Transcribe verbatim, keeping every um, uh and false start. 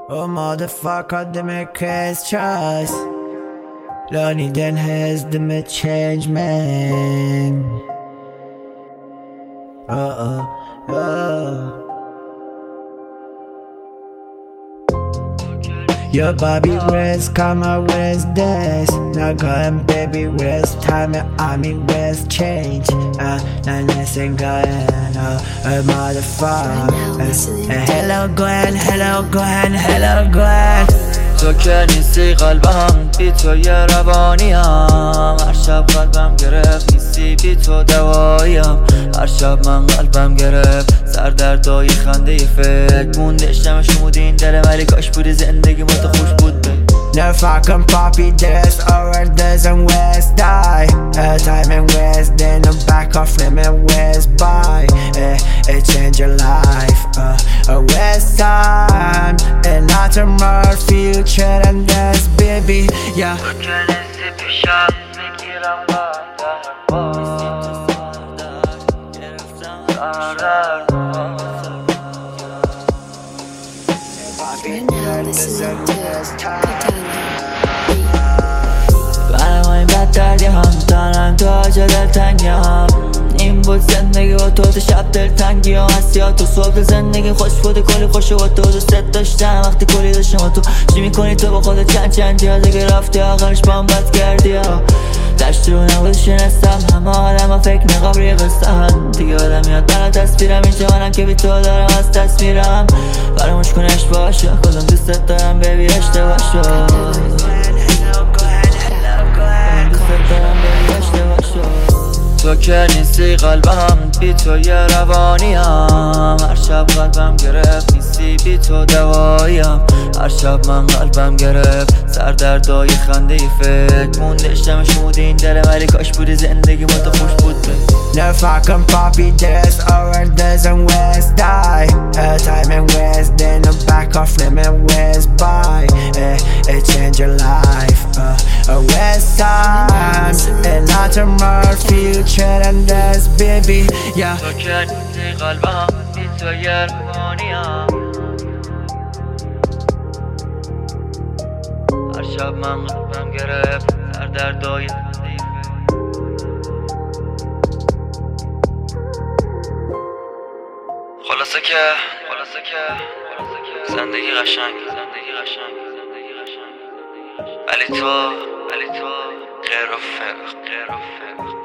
Oh motherfucker, det med Chris Choice. Lonely den has det med Change Man. Oh oh oh. Your Bobby where's karma, where's this? Now going baby, where's time? I mean where's change? Uh, now listen going, uh, a motherfucker. uh, Hello Gwen, hello Gwen, hello Gwen. تو که نیستی قلبم بی تو یه روانیم. هر شب قلبم گرفت نیستی بی تو دواییم. هر شب من قلبم گرفت سردردای خنده فکر مونده شمودین دل ولی کاش بودی زندگی ما تو خوش بود بی No fucking poppy this over this and west die. A time and west then I'm back off them and west by. Eh, it change your life. Uh, a west time and not a more future and this baby. Yeah. برای این بد دردی هم دارم تو آجا دلتنگی هم. این بود زندگی با تو تو شب دلتنگی هم هستی ها تو صبح زندگی خوش بوده کلی خوشه با تو دوست داشتم وقتی کلی داشتم تو چی میکنی تو با خودت چند چندی ها دیگه رفتی آخرش با هم بد کردی ها دشت رو نبود شنستم همه آدم ها فکر نقاب ری قصتن دیگه آدم میاد برای تصویرم اینجا منم که بی تو دارم از تصویرم فراموش کنش باشه کدوم دوستت دارم بیبی اشتباه شد تو که نیستی قلبم بی تو یه روانیم. هر شب قلبم گرفت نیستی بی تو دواییم. هر شب من قلبم گرفت سردردای خنده فکر مونده شمودین دل ولی کاش بودی زندگی ما تو خوش بود بی No fucking poppy this over this and west die. A time and west then I'm back off them and west by. Eh, it change your life. Uh, a west time and not a more future and this baby. Yeah. تو که نیستی قلبم بی تو یه روانیم. هر شب من قلبم گرفت سردردای خلاصه که خلاصه که زندگی قشنگ زندگی قشنگ زندگی قشنگ ولی تو ولی تو غیر و فرق غیر و فرق